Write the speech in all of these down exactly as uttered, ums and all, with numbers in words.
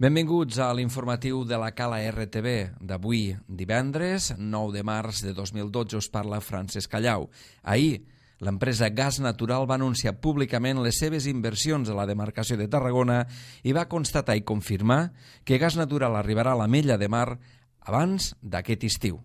Benvinguts a l'informatiu de la Cala R T V d'avui, divendres, nou de març de dos mil dotze, us parla Francesc Callau. Ahir, l'empresa Gas Natural va anunciar públicament les seves inversions a la demarcació de Tarragona i va constatar i confirmar que Gas Natural arribarà a l'Ametlla de Mar abans d'aquest estiu.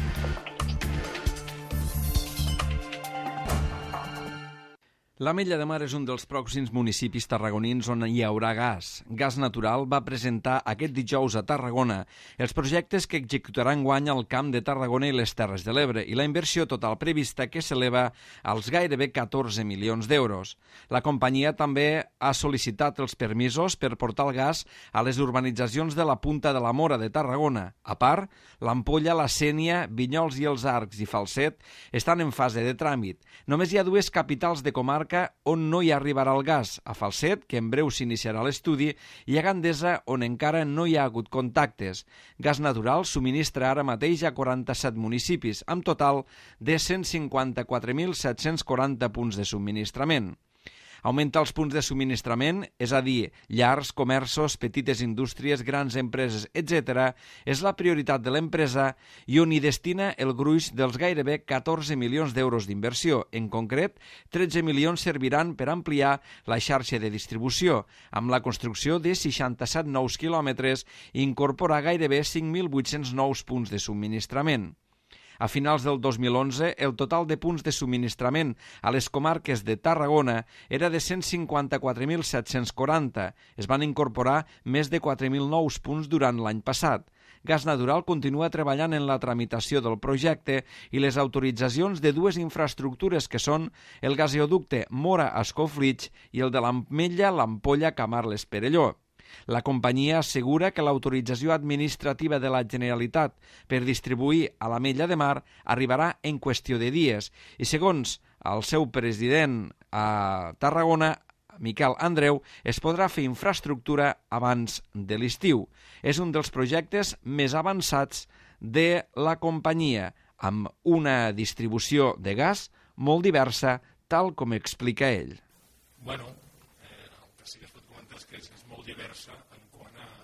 L'Ametlla de Mar és un dels pròxims municipis tarragonins on hi haurà gas. Gas Natural va presentar aquest dijous a Tarragona els projectes que executarà enguany al Camp de Tarragona i les Terres de l'Ebre i la inversió total prevista que s'eleva als gairebé catorze milions d'euros. La companyia també ha sol·licitat els permisos per portar el gas a les urbanitzacions de la Punta de la Mora de Tarragona. A part, l'Ampolla, la Sénia, Vinyols i els Arcs i Falset estan en fase de tràmit. Només hi ha dues capitals de comarca on no hi arribarà el gas, a Falset, que en breu s'iniciarà l'estudi, i a Gandesa, on encara no hi ha hagut contactes. Gas Natural subministra ara mateix a quaranta-set municipis, amb total de cent cinquanta-quatre mil set-cents quaranta punts de subministrament. Augmentar els punts de subministrament, és a dir, llars, comerços, petites indústries, grans empreses, etcètera, és la prioritat de l'empresa i on hi destina el gruix dels gairebé catorze milions d'euros d'inversió. En concret, tretze milions serviran per ampliar la xarxa de distribució, amb la construcció de seixanta-set nous quilòmetres i incorporar gairebé cinc mil vuit-cents nous punts de subministrament. A finals del dos mil onze, el total de punts de subministrament a les comarques de Tarragona era de cent cinquanta-quatre mil set-cents quaranta. Es van incorporar més de quatre mil nous punts durant l'any passat. Gas Natural continua treballant en la tramitació del projecte i les autoritzacions de dues infraestructures que són el gasoducte Mora-Escoflix i el de l'Ametlla, l'Ampolla, Camarles-Perelló. La companyia assegura que l'autorització administrativa de la Generalitat per distribuir a l'Ametlla de Mar arribarà en qüestió de dies i, segons el seu president a Tarragona, Miquel Andreu, es podrà fer infraestructura abans de l'estiu. És un dels projectes més avançats de la companyia, amb una distribució de gas molt diversa, tal com explica ell. Bueno, eh, el que sí que es pot comentar és que és, és molt diversa en quant a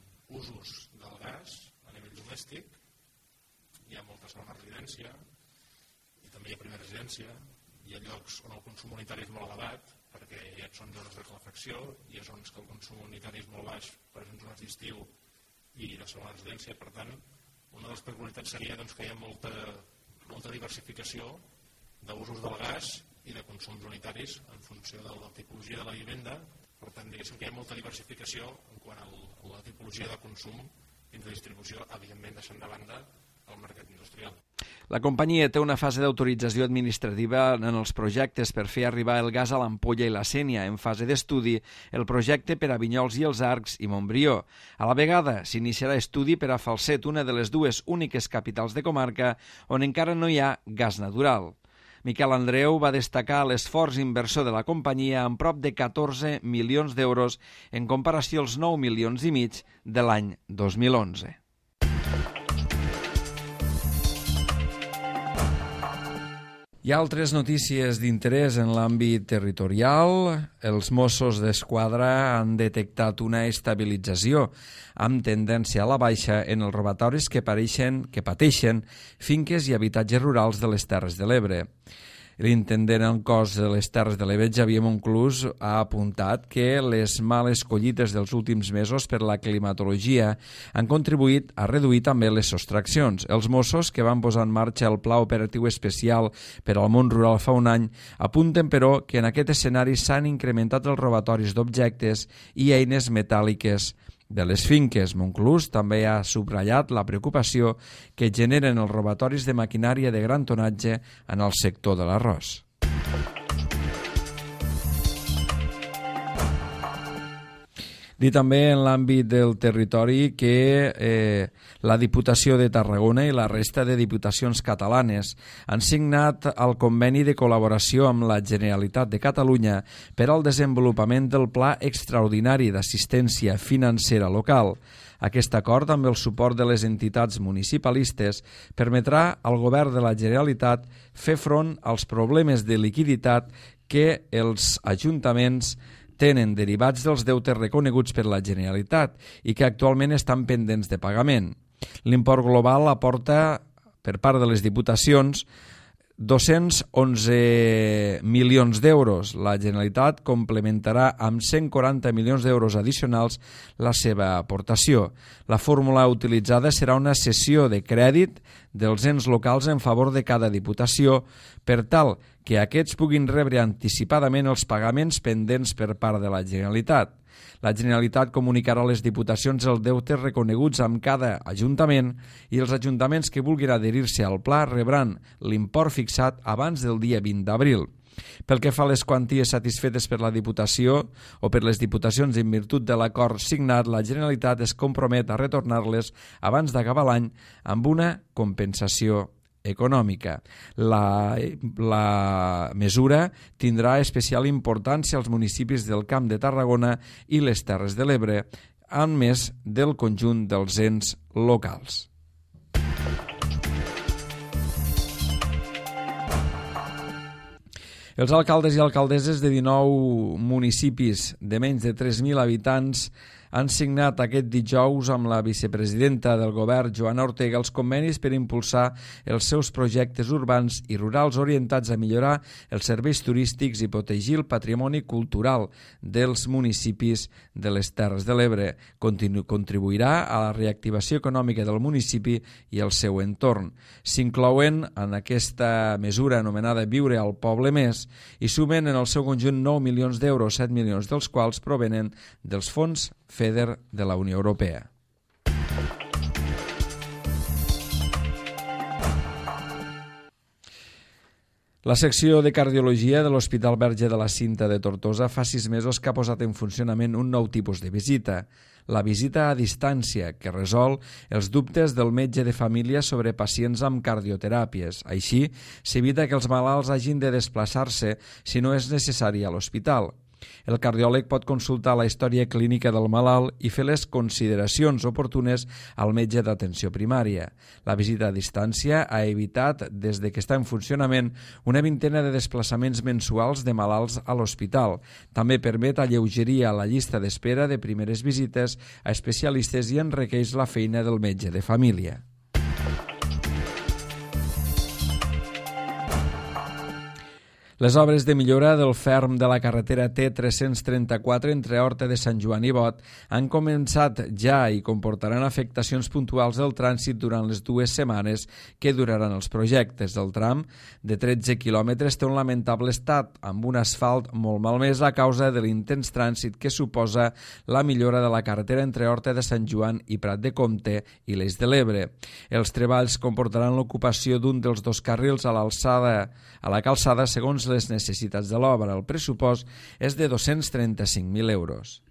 usos del gas a nivell domèstic. Hi ha molta segona residència i també hi ha primera residència. Hi ha llocs on el consum unitari és molt elevat perquè hi ha zones de calefacció, hi ha zones que el consum unitari és molt baix, per exemple, zones d'estiu i de segona residència. Per tant, una de les peculiaritats seria doncs, que hi ha molta, molta diversificació d'usos del gas i de consums unitaris en funció de la tipologia de la vivenda. Per tant, diguéssim que hi ha molta diversificació en quant a la tipologia de consum dins de distribució, evidentment deixant de banda el mercat industrial. La companyia té una fase d'autorització administrativa en els projectes per fer arribar el gas a l'Ampolla i la Sénia. En fase d'estudi, el projecte per a Vinyols i els Arcs i Montbrió. A la vegada, s'iniciarà estudi per a Falset, una de les dues úniques capitals de comarca on encara no hi ha gas natural. Miquel Andreu va destacar l'esforç inversor de la companyia amb prop de catorze milions d'euros en comparació als nou milions i mig de l'any dos mil onze. Hi ha altres notícies d'interès en l'àmbit territorial. Els Mossos d'Esquadra han detectat una estabilització amb tendència a la baixa en els robatoris que, pareixen, que pateixen finques i habitatges rurals de les Terres de l'Ebre. L'intendent en cos de les Terres de l'Ebre, Xavier Monclús, ha apuntat que les males collites dels últims mesos per la climatologia han contribuït a reduir també les sostraccions. Els Mossos, que van posar en marxa el Pla Operatiu Especial per al món rural fa un any, apunten, però, que en aquest escenari s'han incrementat els robatoris d'objectes i eines metàl·liques de les finques. Monclús també ha subratllat la preocupació que generen els robatoris de maquinària de gran tonatge en el sector de l'arròs. Dir també en l'àmbit del territori que eh, la Diputació de Tarragona i la resta de diputacions catalanes han signat el conveni de col·laboració amb la Generalitat de Catalunya per al desenvolupament del Pla Extraordinari d'Assistència Financera Local. Aquest acord, amb el suport de les entitats municipalistes, permetrà al Govern de la Generalitat fer front als problemes de liquiditat que els ajuntaments tenen derivats dels deutes reconeguts per la Generalitat i que actualment estan pendents de pagament. L'import global aporta, per part de les diputacions, dos-cents onze milions d'euros. La Generalitat complementarà amb cent quaranta milions d'euros addicionals la seva aportació. La fórmula utilitzada serà una cessió de crèdit dels ens locals en favor de cada diputació per tal que aquests puguin rebre anticipadament els pagaments pendents per part de la Generalitat. La Generalitat comunicarà a les diputacions els deutes reconeguts amb cada ajuntament i els ajuntaments que vulguin adherir-se al pla rebran l'import fixat abans del dia vint d'abril. Pel que fa a les quanties satisfetes per la Diputació o per les diputacions en virtut de l'acord signat, la Generalitat es compromet a retornar-les abans d'acabar l'any amb una compensació econòmica. La, la mesura tindrà especial importància als municipis del Camp de Tarragona i les Terres de l'Ebre, a més del conjunt dels ens locals. Els alcaldes i alcaldesses de dinou municipis de menys de tres mil habitants han signat aquest dijous amb la vicepresidenta del govern, Joana Ortega, els convenis per impulsar els seus projectes urbans i rurals orientats a millorar els serveis turístics i protegir el patrimoni cultural dels municipis de les Terres de l'Ebre. Continu- contribuirà a la reactivació econòmica del municipi i el seu entorn. S'inclouen en aquesta mesura anomenada Viure al Poble Més i sumen en el seu conjunt nou milions d'euros, set milions dels quals provenen dels fons FEDER de la Unió Europea. La secció de cardiologia de l'Hospital Verge de la Cinta de Tortosa fa sis mesos que ha posat en funcionament un nou tipus de visita, la visita a distància, que resol els dubtes del metge de família sobre pacients amb cardioteràpies. Així, s'evita que els malalts hagin de desplaçar-se si no és necessari a l'hospital. El cardiòleg pot consultar la història clínica del malalt i fer les consideracions oportunes al metge d'atenció primària. La visita a distància ha evitat, des de que està en funcionament, una vintena de desplaçaments mensuals de malalts a l'hospital. També permet alleugerir la llista d'espera de primeres visites a especialistes i enriqueix la feina del metge de família. Les obres de millora del ferm de la carretera T tres-cents trenta-quatre entre Horta de Sant Joan i Bot han començat ja i comportaran afectacions puntuals del trànsit durant les dues setmanes que duraran els projectes. El tram de tretze quilòmetres té un lamentable estat, amb un asfalt molt malmès a causa de l'intens trànsit que suposa la millora de la carretera entre Horta de Sant Joan i Prat de Comte i l'Eix de l'Ebre. Els treballs comportaran l'ocupació d'un dels dos carrils a l'alçada a la calçada segons les necessitats de l'obra. El pressupost és de dos-cents trenta-cinc mil euros.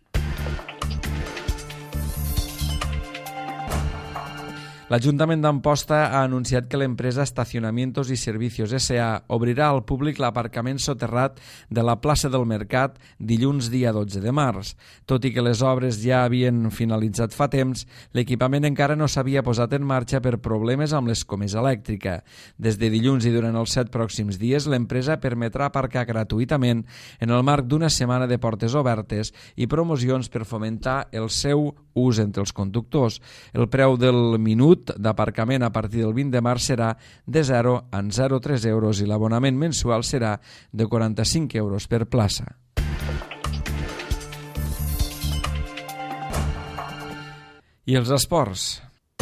L'Ajuntament d'Amposta ha anunciat que l'empresa Estacionamientos y Servicios S A obrirà al públic l'aparcament soterrat de la plaça del Mercat dilluns dia dotze de març. Tot i que les obres ja havien finalitzat fa temps, l'equipament encara no s'havia posat en marxa per problemes amb l'escomesa elèctrica. Des de dilluns i durant els set pròxims dies, l'empresa permetrà aparcar gratuïtament en el marc d'una setmana de portes obertes i promocions per fomentar el seu ús entre els conductors. El preu del minut d'aparcament a partir del vint de març serà de zero en zero coma tres euros i l'abonament mensual serà de quaranta-cinc euros per plaça. I els esports.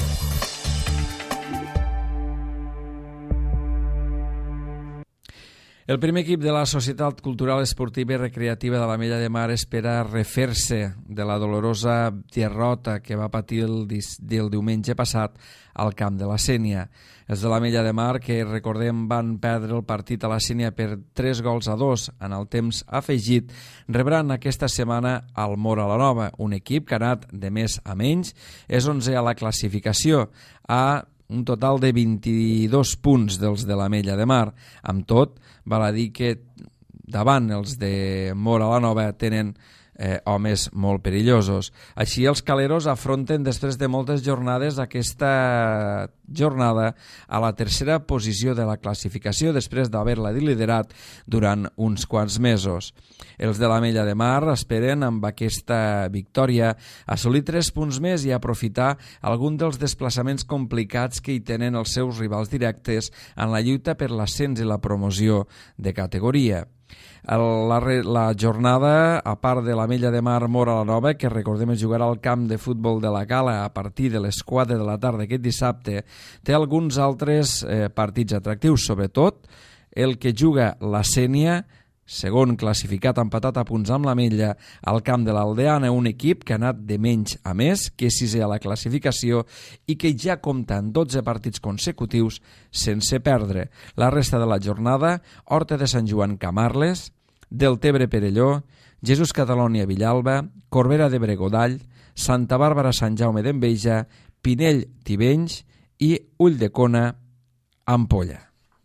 El primer equip de la Societat Cultural Esportiva i Recreativa de l'Ametlla de Mar espera refer-se de la dolorosa derrota que va patir el, el diumenge passat al camp de la Sénia. Els de l'Ametlla de Mar, que recordem van perdre el partit a la Sénia per tres gols a dos en el temps afegit, rebran aquesta setmana al Móra la Nova, un equip que ha anat de més a menys, és onzè a la classificació, a un total de vint-i-dos punts dels de l'Ametlla de Mar. Amb tot, val a dir que davant els de Móra la Nova tenen eh, homes molt perillosos. Així els caleros afronten després de moltes jornades aquesta jornada a la tercera posició de la classificació després d'haver-la liderat durant uns quants mesos. Els de l'Ametlla de Mar esperen amb aquesta victòria assolir tres punts més i aprofitar algun dels desplaçaments complicats que hi tenen els seus rivals directes en la lluita per l'ascens i la promoció de categoria. La, la jornada, a part de l'Ametlla de Mar Móra la Nova, que recordem es jugarà al camp de futbol de la Cala a partir de les quatre de la tarda aquest dissabte, té alguns altres eh, partits atractius, sobretot el que juga la Sénia, segon classificat empatat a punts amb l'Ametlla, al camp de l'Aldeana, un equip que ha anat de menys a més, que és sisè a la classificació i que ja compta en dotze partits consecutius sense perdre. La resta de la jornada, Horta de Sant Joan Camarles, Deltebre Perelló, Jesús Catalònia Villalba, Corbera de Bregodall, Santa Bàrbara Sant Jaume d'Enveja, Pinell Tivenys i Ulldecona Ampolla.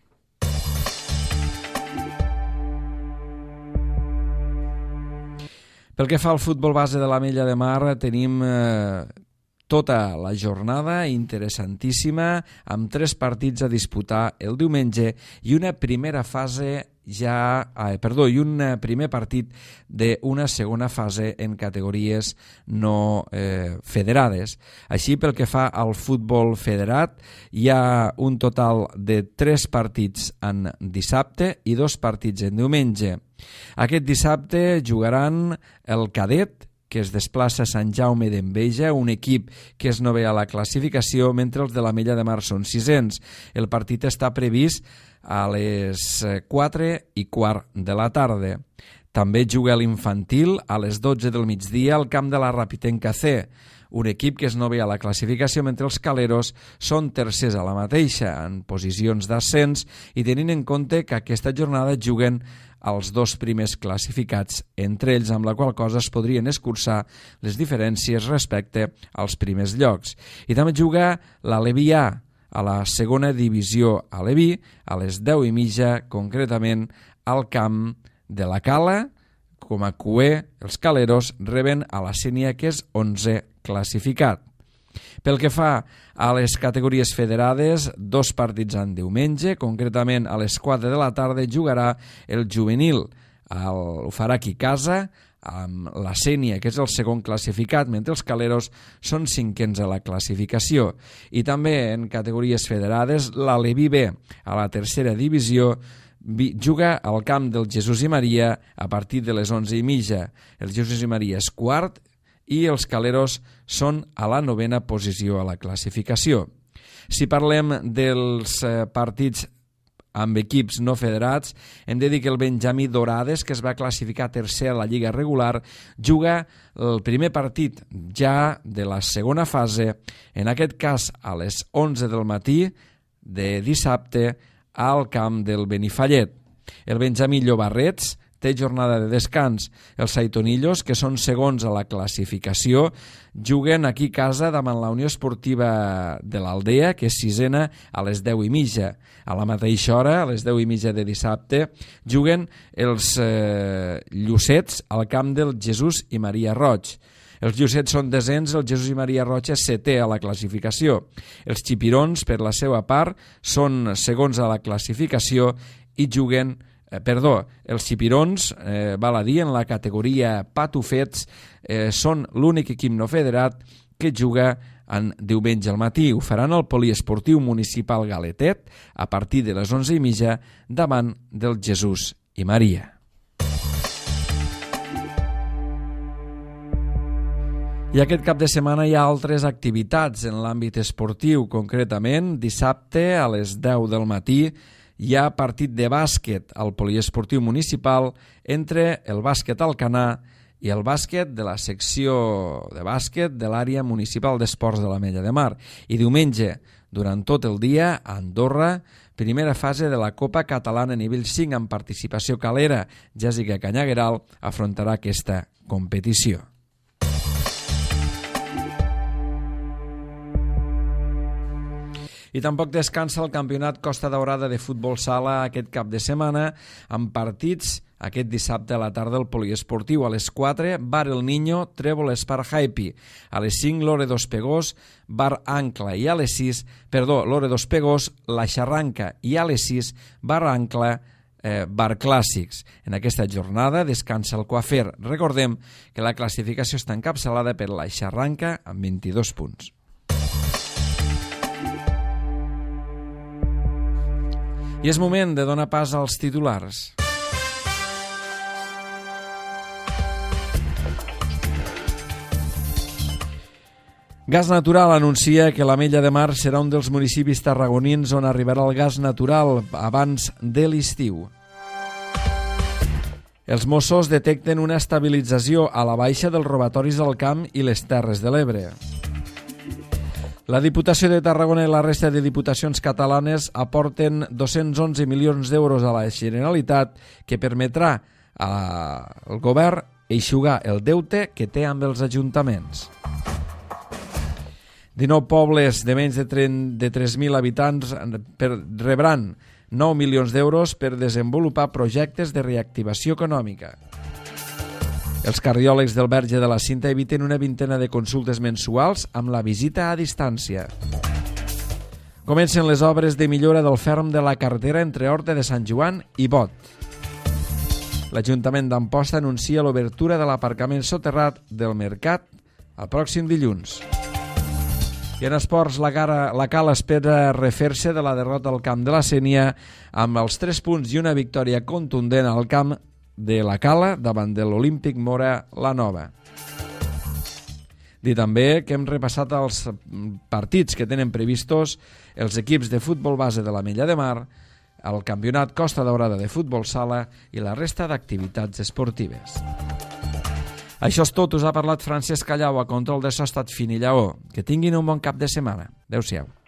Pel que fa al futbol base de l'Ametlla de Mar, tenim eh, tota la jornada interessantíssima, amb tres partits a disputar el diumenge i una primera fase ja, eh, perdó, i un primer partit d'una segona fase en categories no eh, federades. Així, pel que fa al futbol federat, hi ha un total de tres partits en dissabte i dos partits en diumenge. Aquest dissabte jugaran el cadet, que es desplaça a Sant Jaume d'Enveja, un equip que és novè a la classificació, mentre els de l'Ametlla de Mar són sisens. El partit està previst a les quatre i quart de la tarda. També juga l'infantil a les dotze del migdia al camp de la Rapitenca C, un equip que és novè a la classificació, mentre els caleros són tercers a la mateixa, en posicions d'ascens, i tenint en compte que aquesta jornada juguen els dos primers classificats entre ells, amb la qual cosa es podrien escurçar les diferències respecte als primers llocs. I també juga l'Aleví A a la segona divisió Aleví a les deu i mitja, concretament al camp de la Cala. Com a cuer, els caleros reben a la Sénia, que és onzè classificat. Pel que fa a les categories federades, dos partits en diumenge, concretament a les quatre de la tarda jugarà el juvenil, el, ho farà aquí a casa, amb la Sénia, que és el segon classificat, mentre els caleros són cinquens a la classificació. I també en categories federades, l'Aleví B, a la tercera divisió, juga al camp del Jesús i Maria a partir de les onze i mitja. El Jesús i Maria és quart i els caleros són a la novena posició a la classificació. Si parlem dels eh, partits amb equips no federats, hem de dir que el Benjamí Dorades, que es va classificar tercer a la Lliga regular, juga el primer partit ja de la segona fase, en aquest cas a les onze del matí de dissabte al camp del Benifallet. El Benjamí Llobarrets té jornada de descans. Els Saitonillos, que són segons a la classificació, juguen aquí a casa davant la Unió Esportiva de l'Aldea, que és sisena, a les deu i mitja. A la mateixa hora, a les deu i mitja de dissabte, juguen els eh, Llucets al camp del Jesús i Maria Roig. Els Llucets són desens, el Jesús i Maria Roig és setè a la classificació. Els Xipirons, per la seva part, són segons a la classificació i juguen Perdó, els xipirons, eh, val a dir, en la categoria patufets, eh, són l'únic equip no federat que juga en diumenge al matí. Ho faran al poliesportiu municipal Galetet a partir de les onze i mitja davant del Jesús i Maria. I aquest cap de setmana hi ha altres activitats en l'àmbit esportiu. Concretament, dissabte a les deu del matí hi ha partit de bàsquet al poliesportiu municipal entre el bàsquet Alcanar i el bàsquet de la secció de bàsquet de l'àrea municipal d'esports de l'Ametlla de Mar. I diumenge, durant tot el dia, a Andorra, primera fase de la Copa Catalana nivell cinc amb participació calera. Jèssica Canyagueral afrontarà aquesta competició. I tampoc descansa el campionat Costa Daurada de futbol sala aquest cap de setmana amb partits aquest dissabte a la tarda al poliesportiu. A les quatre, Bar El Niño, Trèvol Spar Happy. A les cinc, Loredo Espegós, Bar Ancla. I a les sis, perdó, Loredo Espegós, La Xarranca. I a les sis, Bar Ancla, eh, Bar Clàssics. En aquesta jornada descansa el Coafer. Recordem que la classificació està encapçalada per La Xarranca amb vint-i-dos punts. I és moment de donar pas als titulars. Gas Natural anuncia que l'Ametlla de Mar serà un dels municipis tarragonins on arribarà el gas natural abans de l'estiu. Els Mossos detecten una estabilització a la baixa dels robatoris al Camp i les Terres de l'Ebre. La Diputació de Tarragona i la resta de diputacions catalanes aporten dos-cents onze milions d'euros a la Generalitat que permetrà al govern eixugar el deute que té amb els ajuntaments. dinou pobles de menys de tres mil habitants rebran nou milions d'euros per desenvolupar projectes de reactivació econòmica. Els cardiòlegs del Verge de la Cinta eviten una vintena de consultes mensuals amb la visita a distància. Comencen les obres de millora del ferm de la carretera entre Horta de Sant Joan i Bot. L'Ajuntament d'Amposta anuncia l'obertura de l'aparcament soterrat del Mercat el pròxim dilluns. I en esports, la, cara, la Cala espera refer-se de la derrota al camp de la Sénia amb els tres punts i una victòria contundent al camp de la Cala davant de l'Olímpic Mora la Nova. Dir també que hem repassat els partits que tenen previstos els equips de futbol base de l'Ametlla de Mar, el campionat Costa Daurada de futbol sala i la resta d'activitats esportives. Això és tot, us ha parlat Francesc Callau, a control de so ha estat Fini Lleó. Que tinguin un bon cap de setmana. Adéu-siau.